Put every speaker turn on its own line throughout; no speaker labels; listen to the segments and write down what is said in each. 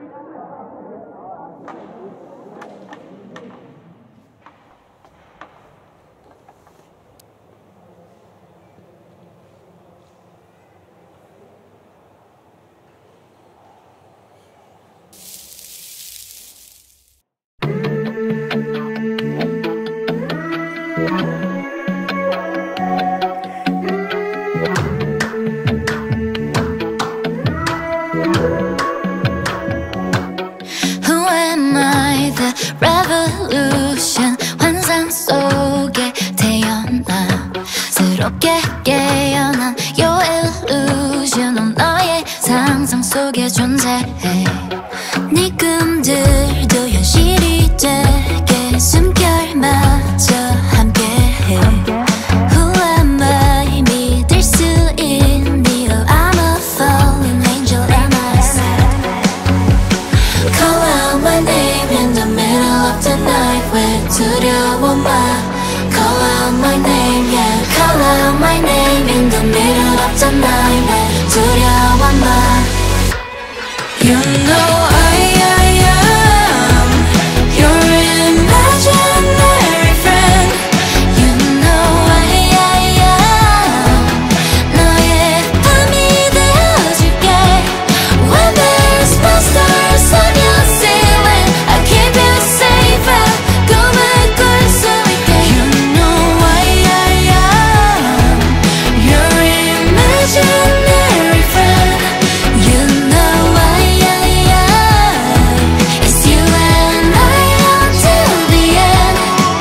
revolution 환상 속에 태어나 새롭게 깨어난 your illusion 넌 너의 상상 속에 존재해 네 꿈들도 현실이 되게 숨결마저 함께해 Who am I 믿을 수 있니 Oh I'm a fallen angel am I sad Call out my name in the middle of the night 왜 두려워 마 Call out my name yeah Call out my name in the middle of the night 왜 두려워 마 You know I am your imaginary friend You know I am 너의 밤이 되어줄게 When there's monsters on your ceiling I keep you safe and 꿈을 꿀 수 있게 You know I am your imaginary friend You know I am It's you and I until the end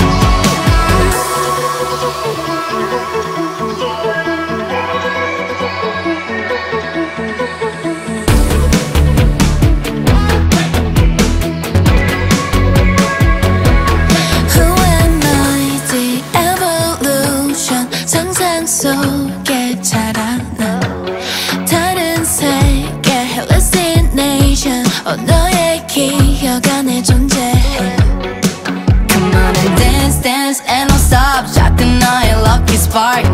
Who am I? The evolution 상상 속에 자라나 다른 세계 hallucination 너의 기억 안에 존재해 Come on and dance, dance and don't stop 작은 너의 lucky spark